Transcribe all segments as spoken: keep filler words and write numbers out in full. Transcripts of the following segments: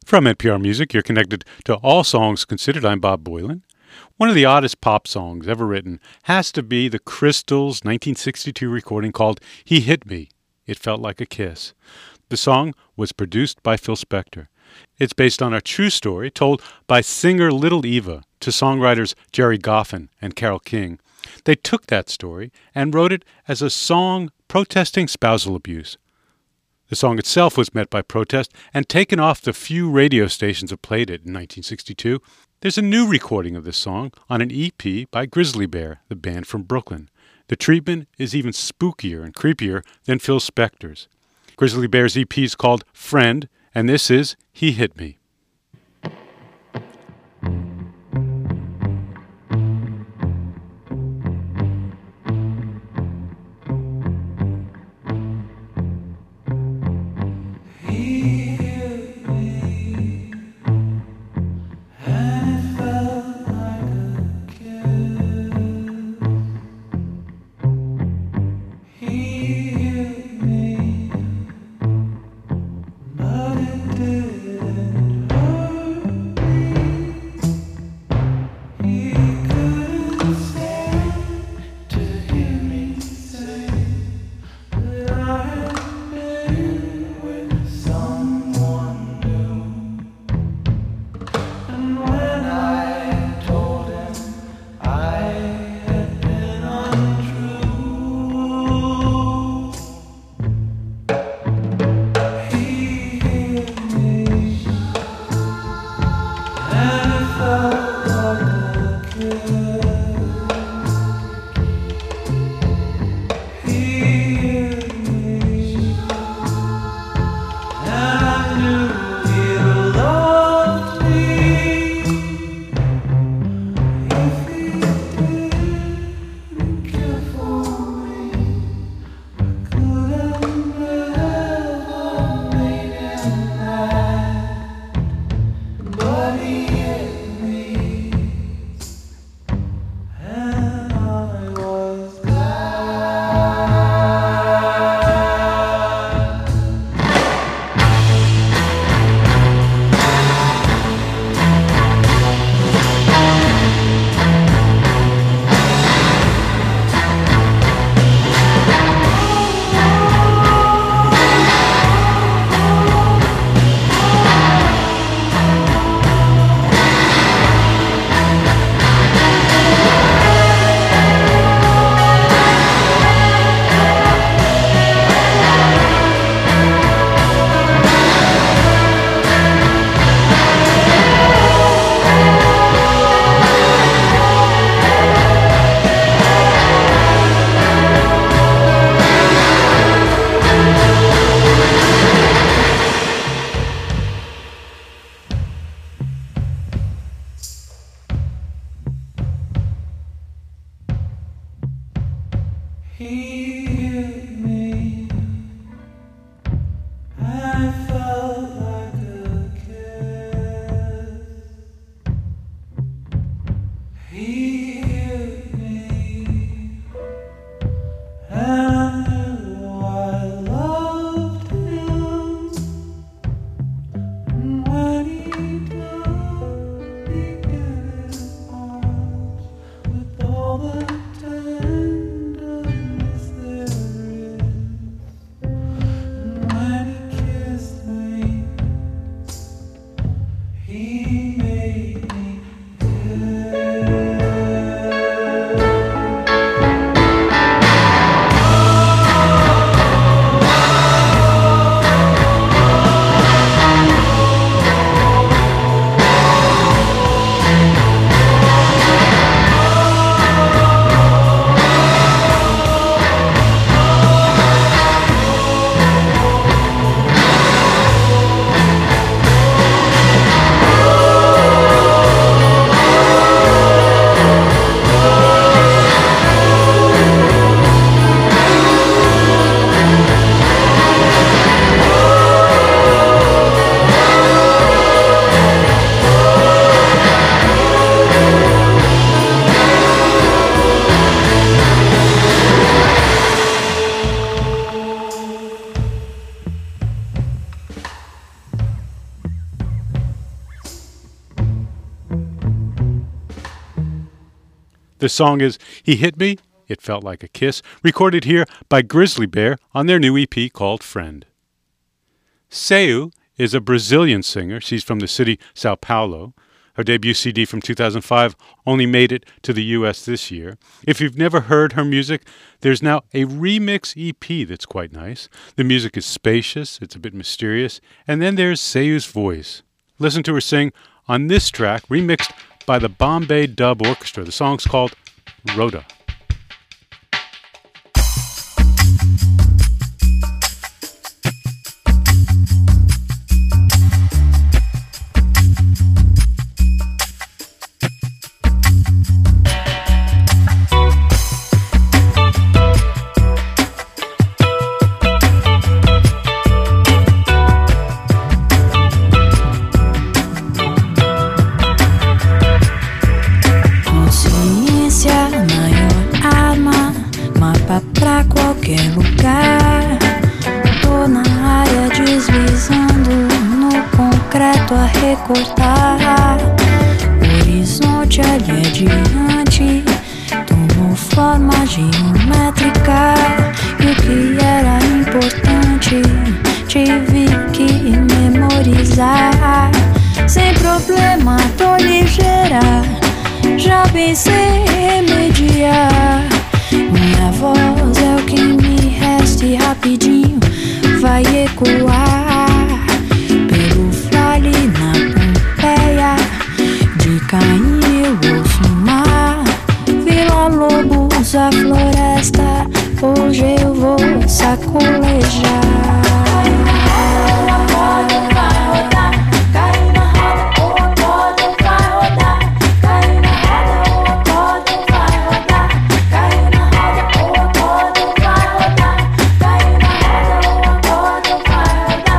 From N P R Music, you're connected to All Songs Considered. I'm Bob Boylan. One of the oddest pop songs ever written has to be the Crystals' nineteen sixty-two recording called He Hit Me. It Felt Like a Kiss. The song was produced by Phil Spector. It's based on a true story told by singer Little Eva to songwriters Jerry Goffin and Carole King. They took that story and wrote it as a song protesting spousal abuse. The song itself was met by protest and taken off the few radio stations that played it in nineteen sixty-two. There's a new recording of this song on an E P by Grizzly Bear, the band from Brooklyn. The treatment is even spookier and creepier than Phil Spector's. Grizzly Bear's E P is called Friend, and this is He Hit Me. The song is He Hit Me, It Felt Like a Kiss, recorded here by Grizzly Bear on their new E P called Friend. Seu is a Brazilian singer. She's from the city Sao Paulo. Her debut C D from two thousand five only made it to the U S this year. If you've never heard her music, there's now a remix E P that's quite nice. The music is spacious, it's a bit mysterious, and then there's Seu's voice. Listen to her sing on this track, remixed by the Bombay Dub Orchestra. The song's called Rhoda. Qualquer lugar, tô na área deslizando no concreto a recortar. O horizonte ali adiante tomou forma geométrica, e o que era importante tive que memorizar. Sem problema, tô ligeira, já pensei em remediar. Minha voz é o que me resta e rapidinho vai ecoar pelo vale na Pompeia. De Caim eu ouço o mar, Vila Lobos, a floresta. Hoje eu vou sacolejar. Vai rodar,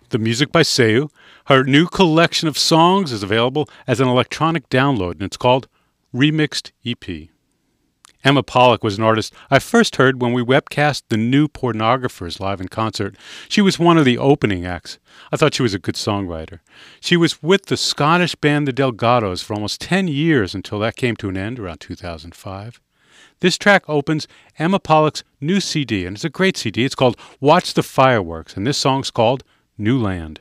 the music by Seu. Her new collection of songs is available as an electronic download, and it's called Remixed E P. Emma Pollock was an artist I first heard when we webcast the New Pornographers live in concert. She was one of the opening acts. I thought she was a good songwriter. She was with the Scottish band the Delgados for almost ten years until that came to an end around two thousand five. This track opens Emma Pollock's new C D, and it's a great C D. It's called Watch the Fireworks, and this song's called New Land.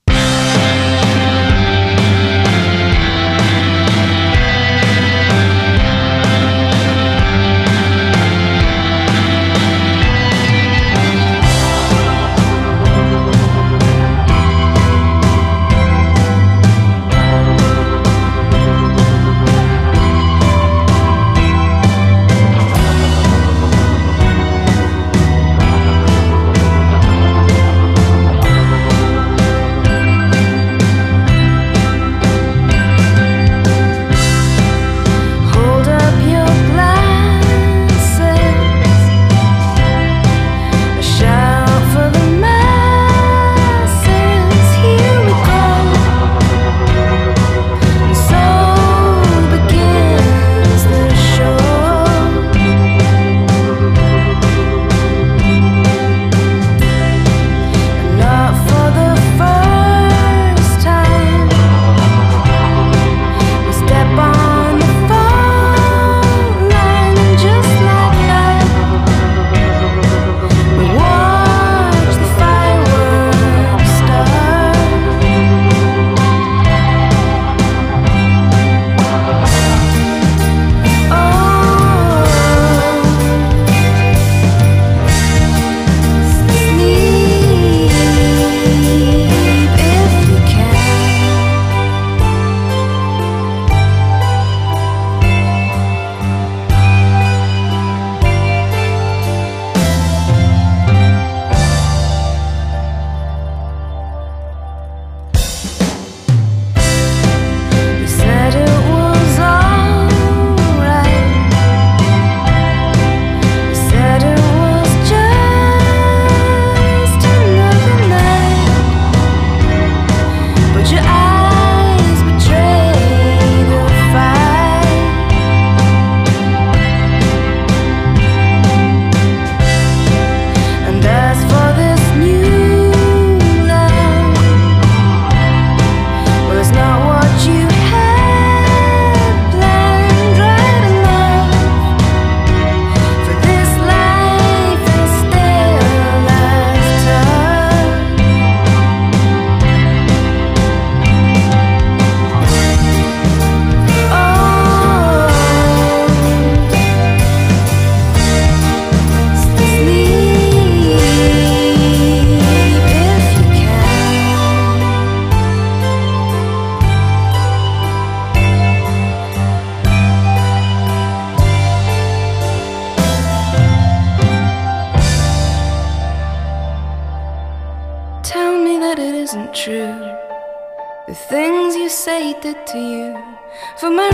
To you, for my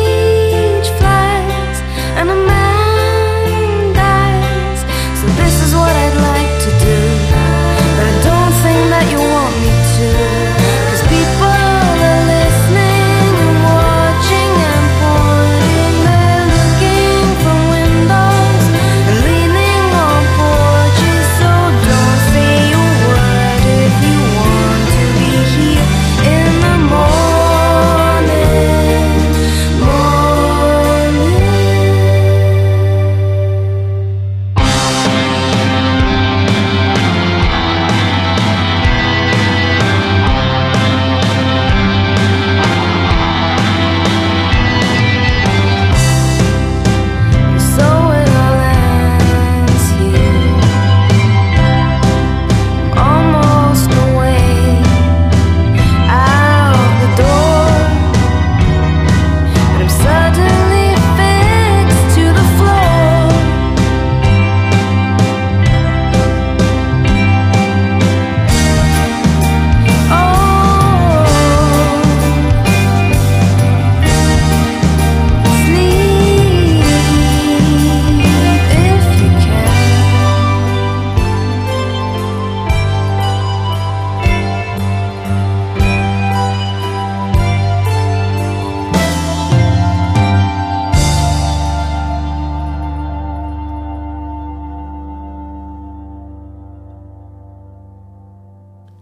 rage flies and a man dies. So this is what I'd like to do, but I don't think that you want me to, 'cause people are listening and watching and pointing. They're looking from windows and leaning on porches. So don't say a word if you want to be here in the morning. Morning.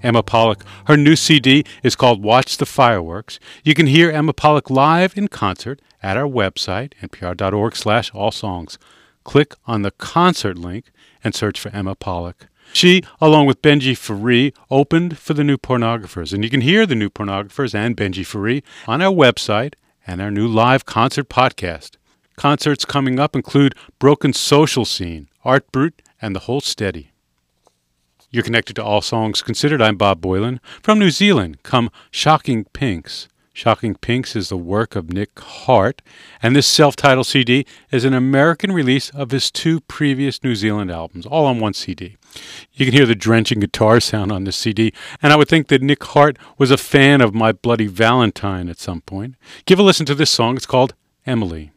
Emma Pollock. Her new C D is called Watch the Fireworks. You can hear Emma Pollock live in concert at our website, npr.org slash all songs. Click on the concert link and search for Emma Pollock. She, along with Benji Fari, opened for the New Pornographers, and you can hear the New Pornographers and Benji Fari on our website and our new live concert podcast. Concerts coming up include Broken Social Scene, Art Brut, and The Whole Steady. You're connected to All Songs Considered. I'm Bob Boilen. From New Zealand come Shocking Pinks. Shocking Pinks is the work of Nick Hart, and this self-titled C D is an American release of his two previous New Zealand albums, all on one C D. You can hear the drenching guitar sound on this C D, and I would think that Nick Hart was a fan of My Bloody Valentine at some point. Give a listen to this song. It's called Emily.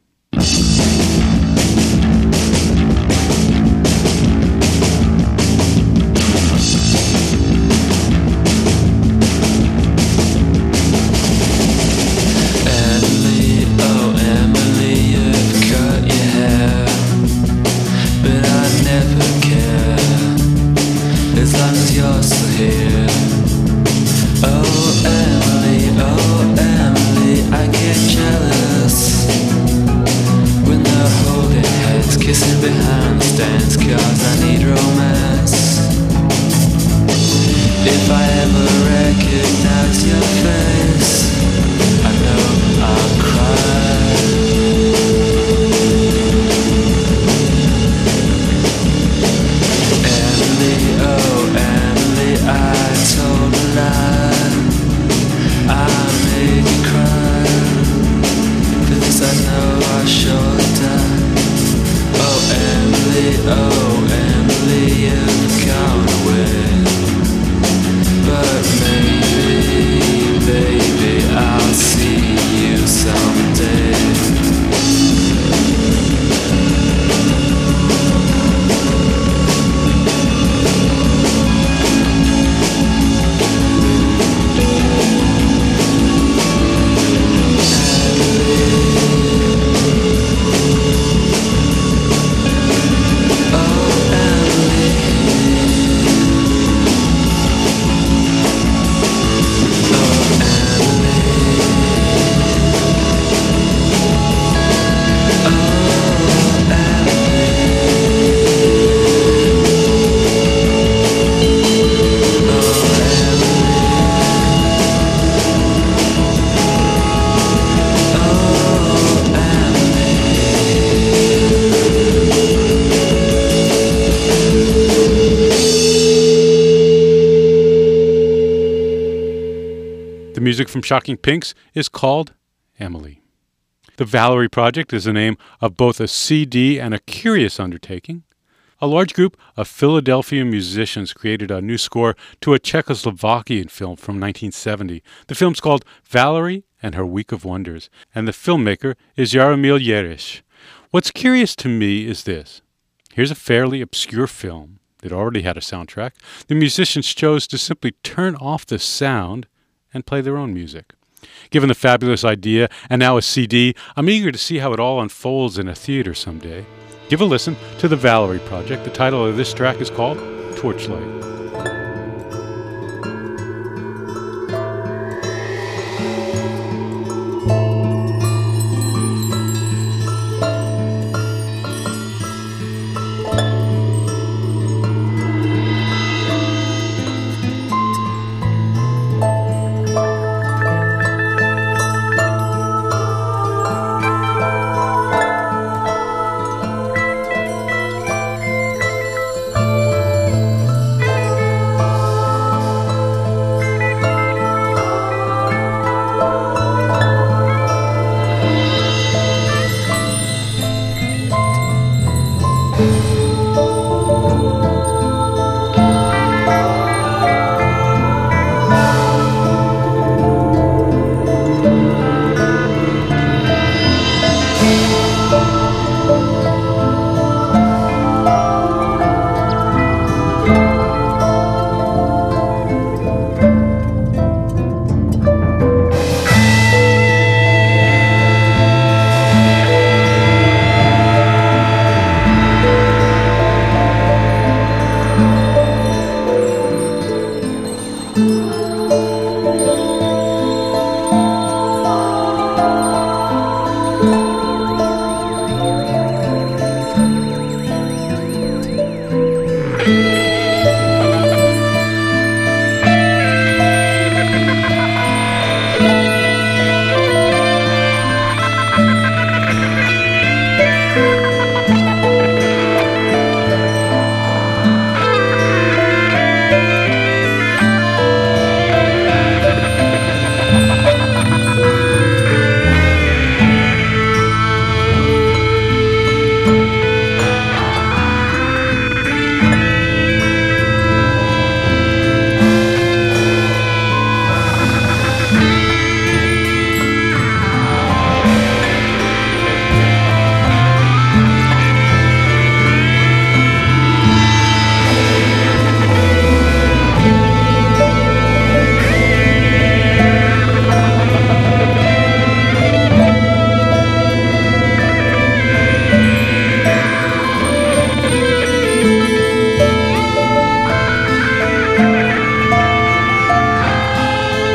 Music from Shocking Pinks is called Emily. The Valerie Project is the name of both a C D and a curious undertaking. A large group of Philadelphia musicians created a new score to a Czechoslovakian film from nineteen seventy. The film's called Valerie and Her Week of Wonders, and the filmmaker is Jaromil Jeriš. What's curious to me is this. Here's a fairly obscure film that already had a soundtrack. The musicians chose to simply turn off the sound and play their own music. Given the fabulous idea, and now a C D, I'm eager to see how it all unfolds in a theater someday. Give a listen to the Valerie Project. The title of this track is called Torchlight.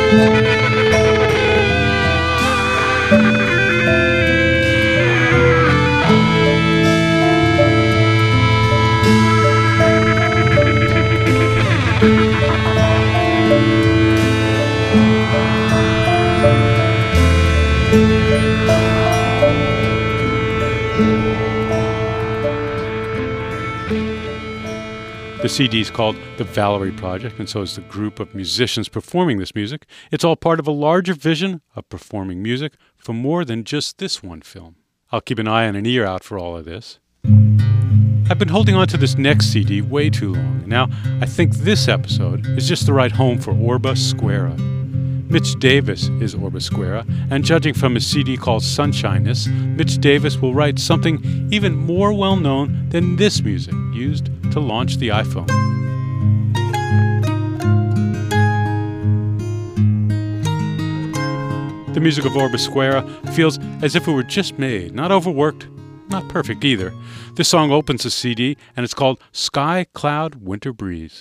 The C D is called The Valerie Project, and so is the group of musicians performing this music. It's all part of a larger vision of performing music for more than just this one film. I'll keep an eye and an ear out for all of this. I've been holding on to this next C D way too long, and now I think this episode is just the right home for Orba Squara. Mitch Davis is Orba Squara, and judging from his C D called Sunshineness, Mitch Davis will write something even more well-known than this music used to launch the iPhone. The music of Orba Squara feels as if it were just made, not overworked, not perfect either. This song opens the C D, and it's called Sky Cloud Winter Breeze.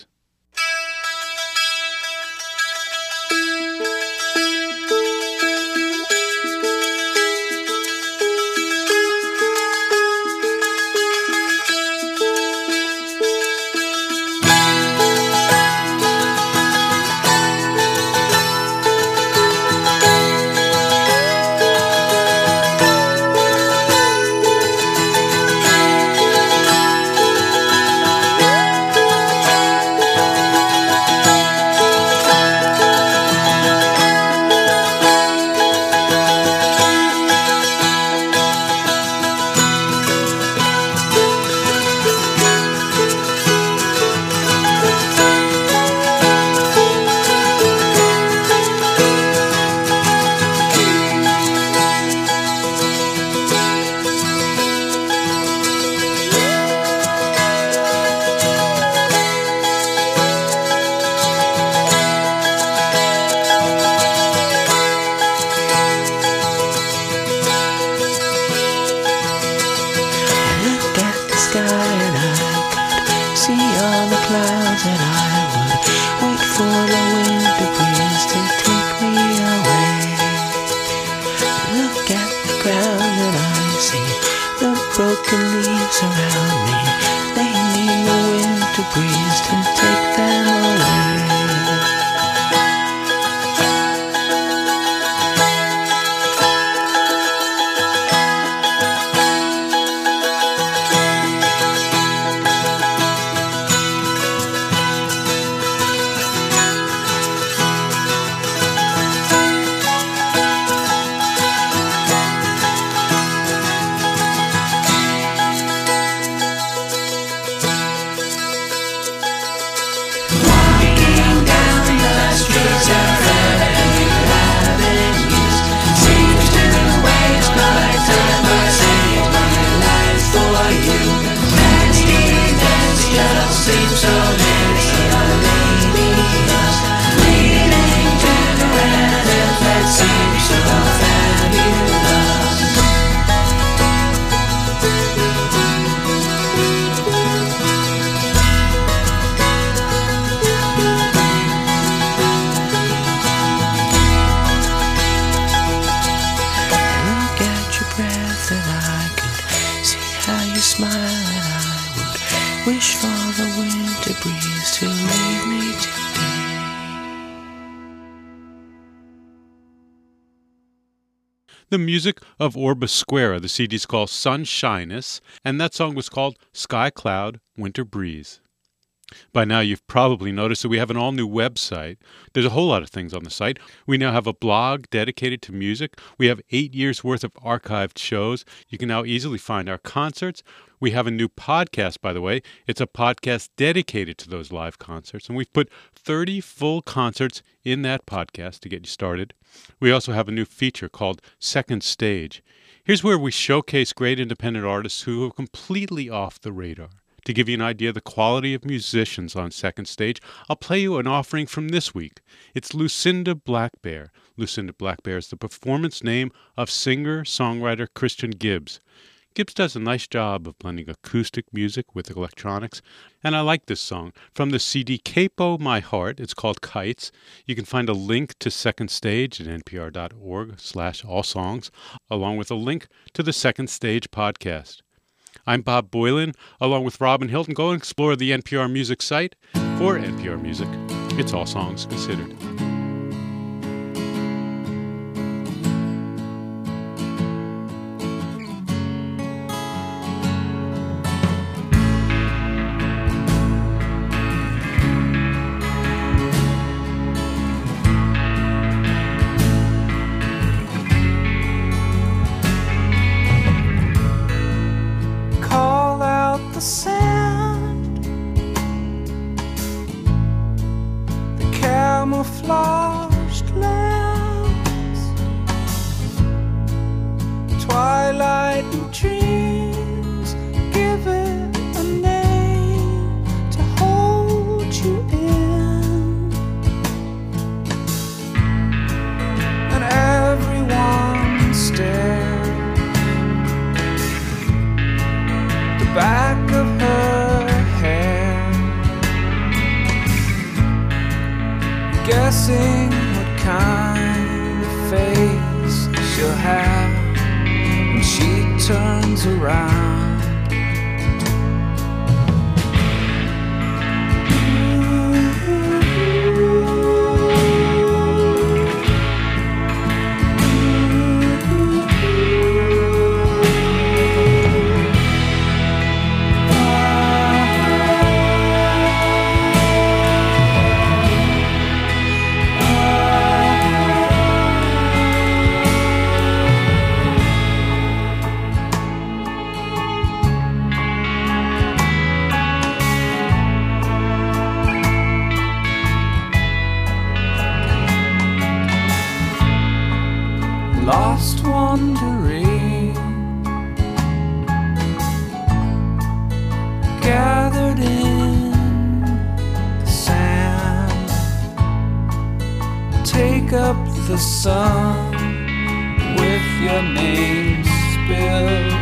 The music of Orba Squara. The C D's called Sunshineness, and that song was called Sky Cloud Winter Breeze. By now you've probably noticed that we have an all-new website. There's a whole lot of things on the site. We now have a blog dedicated to music. We have eight years worth of archived shows. You can now easily find our concerts. We have a new podcast, by the way. It's a podcast dedicated to those live concerts, and we've put thirty full concerts in that podcast to get you started. We also have a new feature called Second Stage. Here's where we showcase great independent artists who are completely off the radar. To give you an idea of the quality of musicians on Second Stage, I'll play you an offering from this week. It's Lucinda Blackbear. Lucinda Blackbear is the performance name of singer-songwriter Christian Gibbs. Gibbs does a nice job of blending acoustic music with electronics, and I like this song. From the C D Capo My Heart, it's called Kites. You can find a link to Second Stage at npr.org slash all songs, along with a link to the Second Stage podcast. I'm Bob Boilen, along with Robin Hilton. Go and explore the N P R Music site. For N P R Music, it's All Songs Considered. The sand, the camouflaged lands, twilight and dreams, give it a name to hold you in, and everyone stared. The back of her hair, guessing what kind of face she'll have when she turns around. Lost wandering, gathered in the sand, take up the sun with your name spilled